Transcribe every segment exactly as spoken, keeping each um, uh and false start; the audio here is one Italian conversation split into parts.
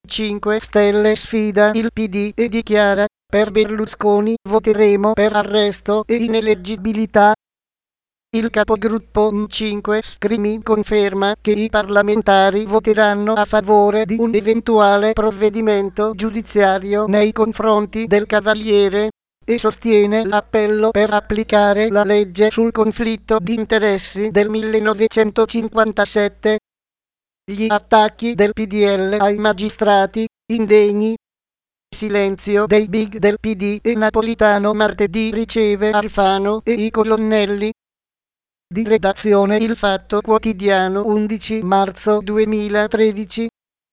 cinque Stelle sfida il P D e dichiara: per Berlusconi voteremo per arresto e ineleggibilità. Il capogruppo M cinque Crimi conferma che i parlamentari voteranno a favore di un eventuale provvedimento giudiziario nei confronti del Cavaliere e sostiene l'appello per applicare la legge sul conflitto di interessi del millenovecentocinquantasette. Gli attacchi del P D L ai magistrati, indegni. Silenzio dei big del P D e Napolitano martedì riceve Alfano e i colonnelli. Di redazione Il Fatto Quotidiano undici marzo duemilatredici.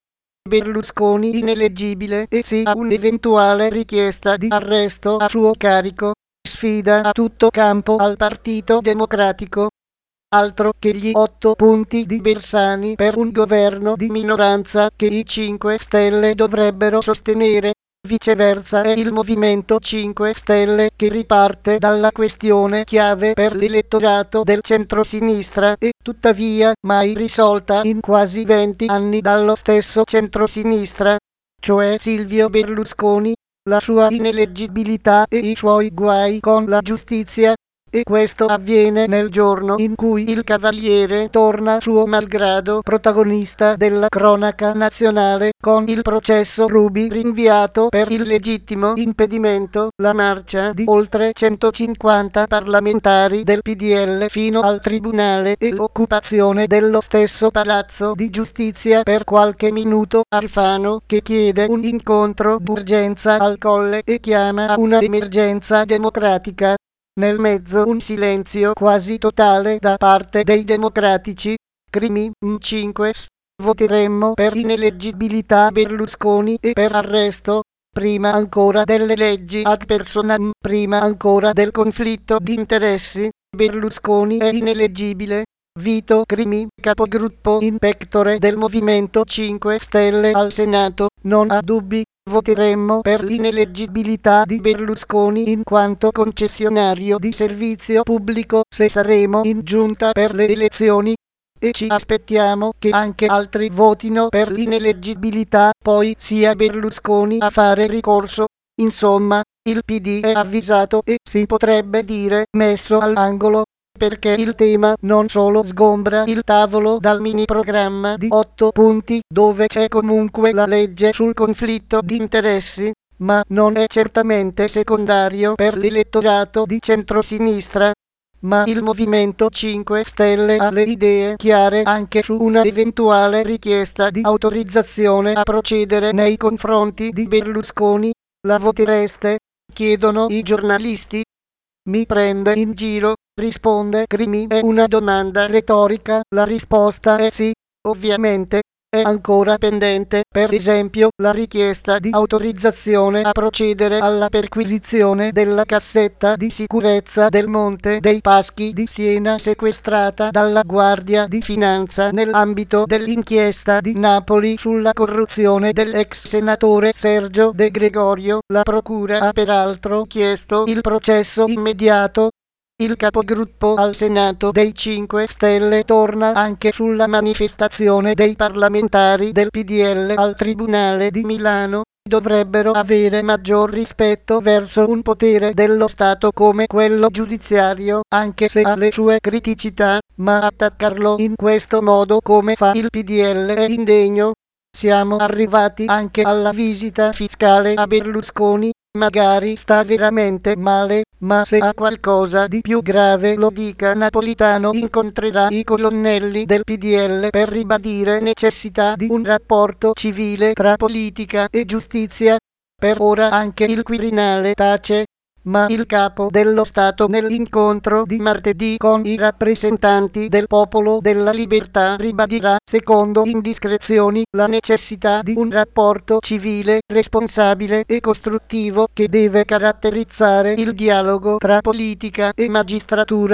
Berlusconi ineleggibile e sì a un'eventuale richiesta di arresto a suo carico. Sfida a tutto campo al Partito Democratico. Altro che gli otto punti di Bersani per un governo di minoranza che i cinque Stelle dovrebbero sostenere. Viceversa è il Movimento cinque Stelle che riparte dalla questione chiave per l'elettorato del centrosinistra e tuttavia mai risolta in quasi venti anni dallo stesso centrosinistra, cioè Silvio Berlusconi, la sua ineleggibilità e i suoi guai con la giustizia. E questo avviene nel giorno in cui il Cavaliere torna suo malgrado protagonista della cronaca nazionale con il processo Ruby rinviato per il legittimo impedimento, la marcia di oltre centocinquanta parlamentari del P D L fino al tribunale e l'occupazione dello stesso palazzo di giustizia per qualche minuto. Alfano che chiede un incontro d'urgenza al Colle e chiama a una emergenza democratica. Nel mezzo un silenzio quasi totale da parte dei democratici. Crimi M cinque voteremmo per ineleggibilità Berlusconi e per arresto, prima ancora delle leggi ad personam, prima ancora del conflitto di interessi. Berlusconi è ineleggibile. Vito Crimi, capogruppo in pectore del Movimento cinque Stelle al Senato, non ha dubbi. Voteremmo per l'ineleggibilità di Berlusconi in quanto concessionario di servizio pubblico se saremo in giunta per le elezioni e ci aspettiamo che anche altri votino per l'ineleggibilità, poi sia Berlusconi a fare ricorso. Insomma, il P D è avvisato e si potrebbe dire messo all'angolo, perché il tema non solo sgombra il tavolo dal mini programma di otto punti dove c'è comunque la legge sul conflitto di interessi, ma non è certamente secondario per l'elettorato di centrosinistra. Ma il Movimento cinque Stelle ha le idee chiare anche su una eventuale richiesta di autorizzazione a procedere nei confronti di Berlusconi. La votereste? Chiedono i giornalisti. Mi prende in giro, risponde Crimi, è una domanda retorica, la risposta è sì, ovviamente. È ancora pendente, per esempio, la richiesta di autorizzazione a procedere alla perquisizione della cassetta di sicurezza del Monte dei Paschi di Siena sequestrata dalla Guardia di Finanza nell'ambito dell'inchiesta di Napoli sulla corruzione dell'ex senatore Sergio De Gregorio. La procura ha peraltro chiesto il processo immediato. Il capogruppo al Senato dei cinque Stelle torna anche sulla manifestazione dei parlamentari del P D L al Tribunale di Milano. Dovrebbero avere maggior rispetto verso un potere dello Stato come quello giudiziario, anche se ha le sue criticità, ma attaccarlo in questo modo come fa il P D L è indegno. Siamo arrivati anche alla visita fiscale a Berlusconi. Magari sta veramente male, ma se ha qualcosa di più grave lo dica. Napolitano incontrerà i colonnelli del P D L per ribadire necessità di un rapporto civile tra politica e giustizia. Per ora anche il Quirinale tace, ma il capo dello Stato nell'incontro di martedì con i rappresentanti del Popolo della Libertà ribadirà, secondo indiscrezioni, la necessità di un rapporto civile, responsabile e costruttivo che deve caratterizzare il dialogo tra politica e magistratura.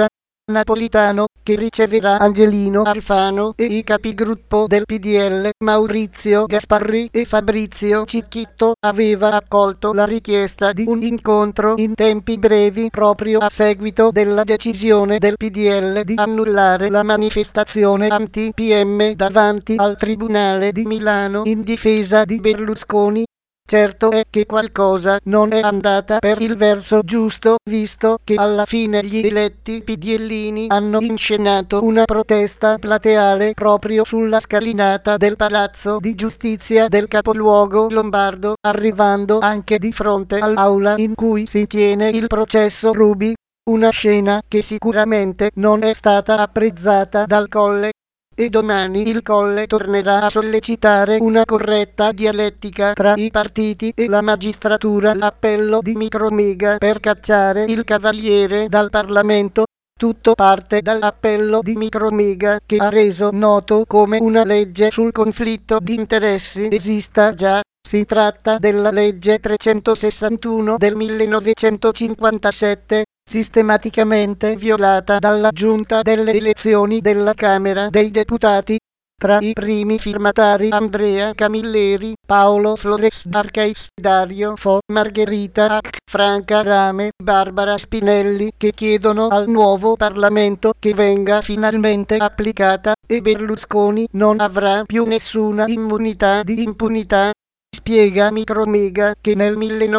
Napolitano, che riceverà Angelino Alfano e i capigruppo del P D L Maurizio Gasparri e Fabrizio Cicchitto, aveva accolto la richiesta di un incontro in tempi brevi proprio a seguito della decisione del P D L di annullare la manifestazione anti-P M davanti al Tribunale di Milano in difesa di Berlusconi. Certo è che qualcosa non è andata per il verso giusto, visto che alla fine gli eletti pidellini hanno inscenato una protesta plateale proprio sulla scalinata del Palazzo di Giustizia del capoluogo lombardo, arrivando anche di fronte all'aula in cui si tiene il processo Ruby, una scena che sicuramente non è stata apprezzata dal Colle. E domani il Colle tornerà a sollecitare una corretta dialettica tra i partiti e la magistratura. L'appello di Micromega per cacciare il Cavaliere dal Parlamento. Tutto parte dall'appello di Micromega, che ha reso noto come una legge sul conflitto di interessi esista già. Si tratta della legge trecentosessantuno del millenovecentocinquantasette, sistematicamente violata dalla Giunta delle elezioni della Camera dei Deputati. Tra i primi firmatari Andrea Camilleri, Paolo Flores Arcais, Dario Fo, Margherita Hack, Franca Rame, Barbara Spinelli, che chiedono al nuovo Parlamento che venga finalmente applicata e Berlusconi non avrà più nessuna immunità di impunità. Spiega Micromega che nel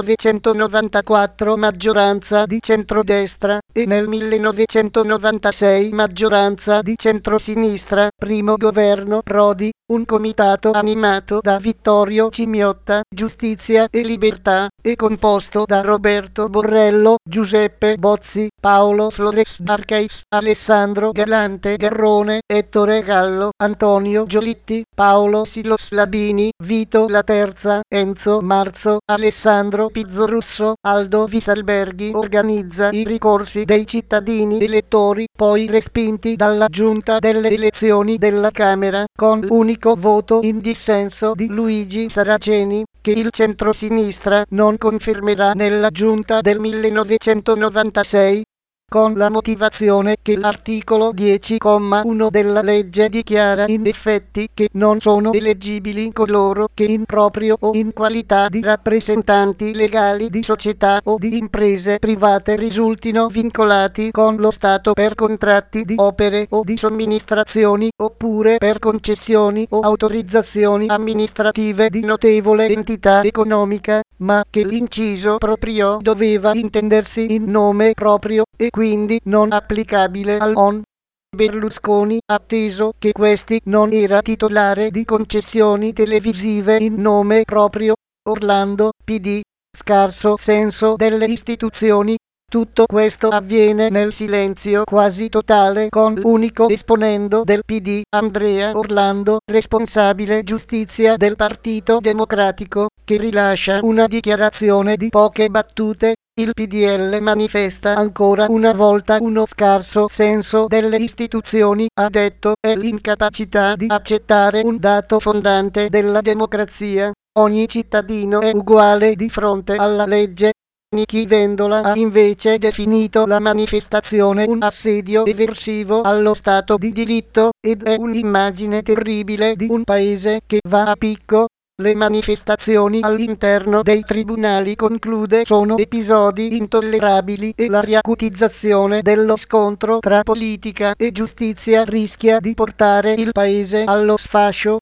millenovecentonovantaquattro maggioranza di centrodestra e nel millenovecentonovantasei maggioranza di centrosinistra, primo governo Prodi, un comitato animato da Vittorio Cimiotta, Giustizia e Libertà, e composto da Roberto Borrello, Giuseppe Bozzi, Paolo Flores Arcais, Alessandro Galante Garrone, Ettore Gallo, Antonio Giolitti, Paolo Silos Labini, Vito Laterza, Enzo Marzo, Alessandro Pizzorusso, Aldo Visalberghi organizza i ricorsi dei cittadini elettori, poi respinti dalla Giunta delle elezioni della Camera, con l'unico voto in dissenso di Luigi Saraceni, che il centrosinistra non confermerà nella Giunta del millenovecentonovantasei, con la motivazione che l'articolo dieci comma uno della legge dichiara in effetti che non sono eleggibili coloro che in proprio o in qualità di rappresentanti legali di società o di imprese private risultino vincolati con lo Stato per contratti di opere o di somministrazioni, oppure per concessioni o autorizzazioni amministrative di notevole entità economica, ma che l'inciso proprio doveva intendersi in nome proprio e quindi non applicabile al O N. Berlusconi, atteso che questi non era titolare di concessioni televisive in nome proprio, Orlando, P D, scarso senso delle istituzioni. Tutto questo avviene nel silenzio quasi totale, con l'unico esponendo del P D, Andrea Orlando, responsabile giustizia del Partito Democratico, che rilascia una dichiarazione di poche battute. Il P D L manifesta ancora una volta uno scarso senso delle istituzioni, ha detto, e l'incapacità di accettare un dato fondante della democrazia: ogni cittadino è uguale di fronte alla legge. Nichi Vendola ha invece definito la manifestazione un assedio eversivo allo Stato di diritto, ed è un'immagine terribile di un paese che va a picco. Le manifestazioni all'interno dei tribunali, conclude, sono episodi intollerabili e la riacutizzazione dello scontro tra politica e giustizia rischia di portare il paese allo sfascio.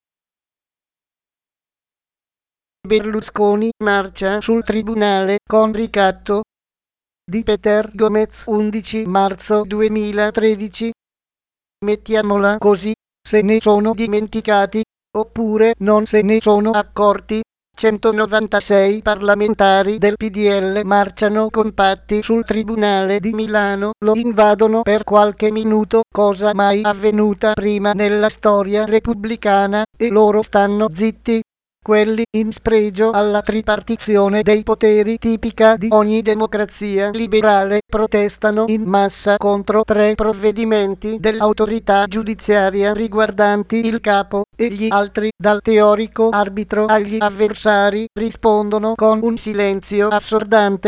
Berlusconi marcia sul tribunale con ricatto. Di Peter Gomez, undici marzo duemilatredici. Mettiamola così: se ne sono dimenticati, oppure non se ne sono accorti. centonovantasei parlamentari del P D L marciano compatti sul Tribunale di Milano, lo invadono per qualche minuto, cosa mai avvenuta prima nella storia repubblicana, e loro stanno zitti. Quelli, in spregio alla tripartizione dei poteri tipica di ogni democrazia liberale, protestano in massa contro tre provvedimenti dell'autorità giudiziaria riguardanti il capo, e gli altri, dal teorico arbitro agli avversari, rispondono con un silenzio assordante.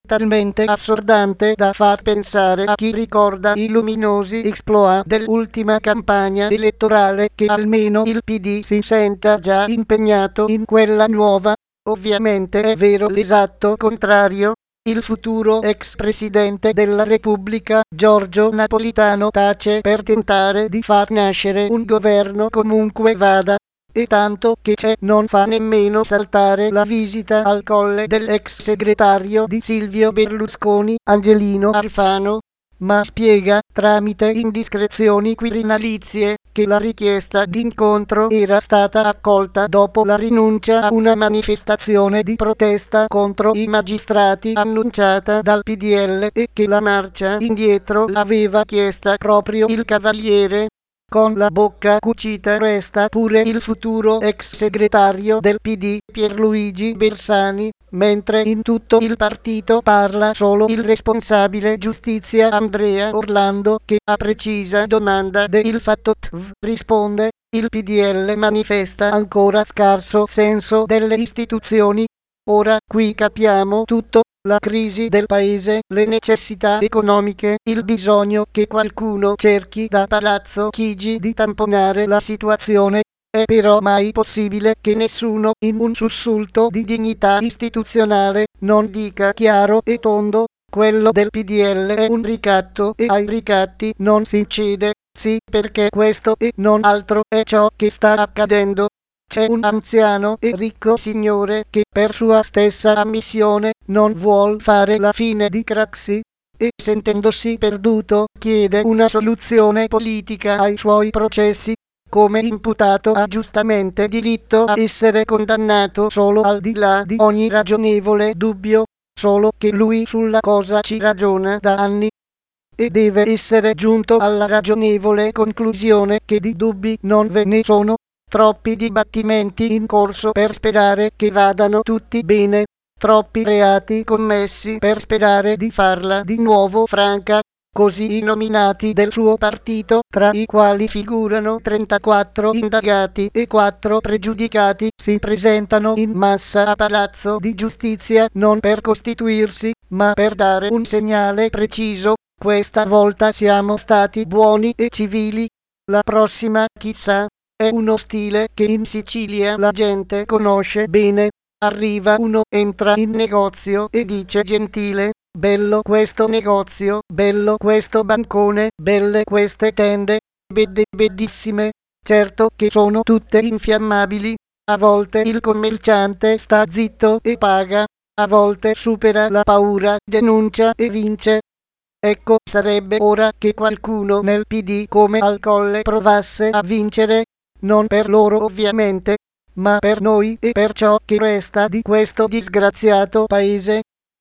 talmente assordante da far pensare a chi ricorda i luminosi exploit dell'ultima campagna elettorale che almeno il P D si senta già impegnato in quella nuova. Ovviamente è vero l'esatto contrario. Il futuro ex presidente della Repubblica, Giorgio Napolitano, tace per tentare di far nascere un governo comunque vada. E tanto che c'è non fa nemmeno saltare la visita al colle dell'ex segretario di Silvio Berlusconi, Angelino Alfano, ma spiega, tramite indiscrezioni quirinalizie, che la richiesta d'incontro era stata accolta dopo la rinuncia a una manifestazione di protesta contro i magistrati annunciata dal P D L e che la marcia indietro l'aveva chiesta proprio il Cavaliere. Con la bocca cucita resta pure il futuro ex segretario del P D, Pierluigi Bersani, mentre in tutto il partito parla solo il responsabile giustizia Andrea Orlando che a precisa domanda del Fatto T V risponde: il P D L manifesta ancora scarso senso delle istituzioni. Ora qui capiamo tutto. La crisi del paese, le necessità economiche, il bisogno che qualcuno cerchi da Palazzo Chigi di tamponare la situazione. È però mai possibile che nessuno, in un sussulto di dignità istituzionale, non dica chiaro e tondo: quello del P D L è un ricatto e ai ricatti non si cede. Sì, perché questo e non altro è ciò che sta accadendo. C'è un anziano e ricco signore che, per sua stessa ammissione, non vuol fare la fine di Craxi e, sentendosi perduto, chiede una soluzione politica ai suoi processi. Come imputato ha giustamente diritto a essere condannato solo al di là di ogni ragionevole dubbio, solo che lui sulla cosa ci ragiona da anni e deve essere giunto alla ragionevole conclusione che di dubbi non ve ne sono. Troppi dibattimenti in corso per sperare che vadano tutti bene, troppi reati commessi per sperare di farla di nuovo franca. Così i nominati del suo partito, tra i quali figurano trentaquattro indagati e quattro pregiudicati, si presentano in massa a Palazzo di Giustizia non per costituirsi, ma per dare un segnale preciso: questa volta siamo stati buoni e civili. La prossima, chissà. È uno stile che in Sicilia la gente conosce bene. Arriva uno, entra in negozio e dice gentile: bello questo negozio, bello questo bancone, belle queste tende, bedde bellissime. Certo che sono tutte infiammabili. A volte il commerciante sta zitto e paga, a volte supera la paura, denuncia e vince. Ecco, sarebbe ora che qualcuno nel P D come al Colle provasse a vincere. Non per loro ovviamente, ma per noi e per ciò che resta di questo disgraziato paese.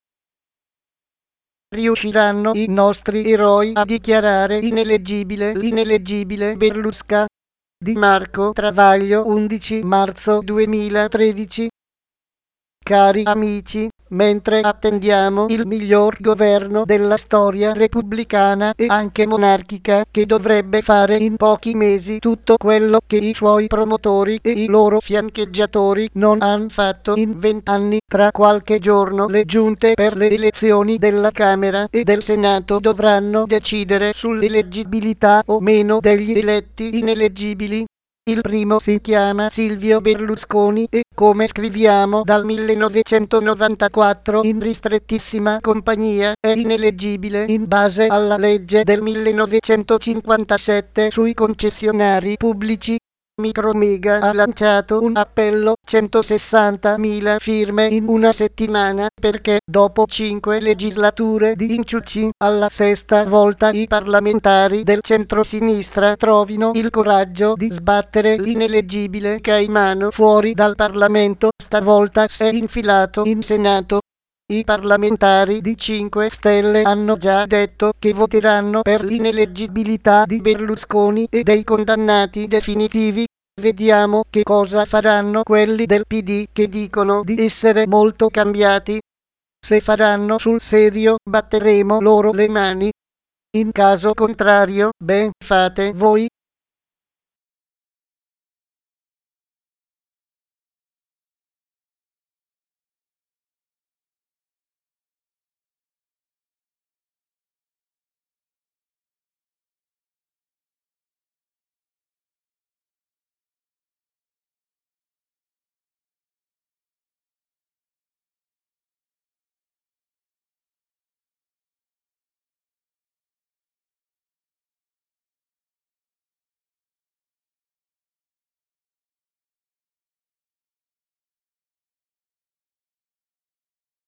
Riusciranno i nostri eroi a dichiarare ineleggibile l'ineleggibile Berlusca? Di Marco Travaglio, undici marzo duemilatredici. Cari amici, mentre attendiamo il miglior governo della storia repubblicana e anche monarchica, che dovrebbe fare in pochi mesi tutto quello che i suoi promotori e i loro fiancheggiatori non hanno fatto in vent'anni, tra qualche giorno le giunte per le elezioni della Camera e del Senato dovranno decidere sull'eleggibilità o meno degli eletti ineleggibili. Il primo si chiama Silvio Berlusconi e, come scriviamo dal millenovecentonovantaquattro in ristrettissima compagnia, è ineleggibile in base alla legge del millenovecentocinquantasette sui concessionari pubblici. Micromega ha lanciato un appello, centosessantamila firme in una settimana, perché dopo cinque legislature di inciuci, alla sesta volta i parlamentari del centrosinistra trovino il coraggio di sbattere l'ineleggibile Caimano fuori dal Parlamento. Stavolta si è infilato in Senato. I parlamentari di cinque Stelle hanno già detto che voteranno per l'ineleggibilità di Berlusconi e dei condannati definitivi. Vediamo che cosa faranno quelli del P D che dicono di essere molto cambiati. Se faranno sul serio, batteremo loro le mani. In caso contrario, beh, fate voi.